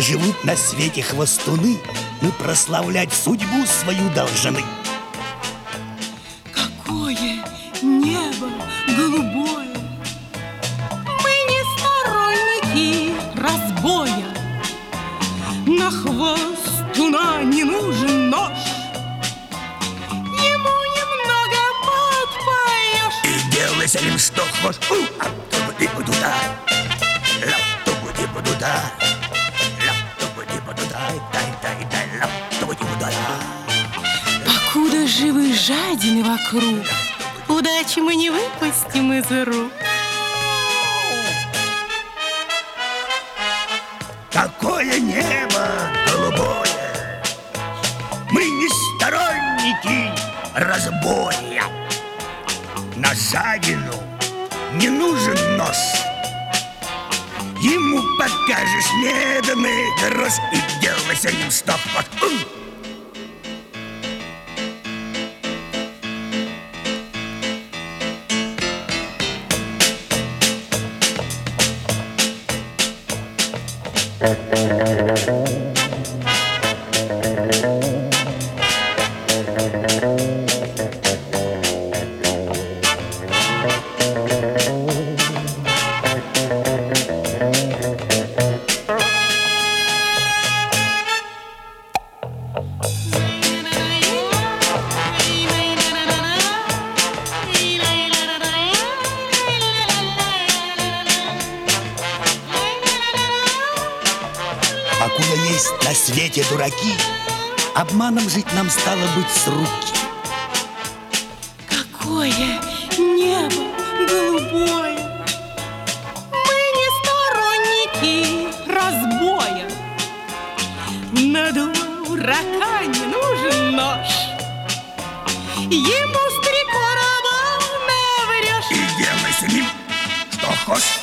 Пока живут на свете хвостуны, мы прославлять судьбу свою должны. Какое небо голубое! Мы не сторонники разбоя. На хвостуна не нужен нож, ему немного подпоешь. И делай с ним что хочешь. Ап-ту-бу-ди-бу-ду-да, лап-ту-бу-ди-бу-ду-да, лап-ту-бу-ди-бу-ду-да, дай-дай-дай, лап-ту-бу-ди-бу-да. Покуда живы жадины вокруг, удачи мы не выпустим из рук. Какое небо голубое! Мы не сторонники разбоя. На жадину не нужен нож, ему покажешь медный грош. И делай с ним что хочешь. Покуда есть на свете дураки, обманом жить нам стало быть с руки. Какое небо голубое! Мы не сторонники разбоя. На дурака не нужен нож, ему с 3 короба наврешь. И делай с ним что хочешь.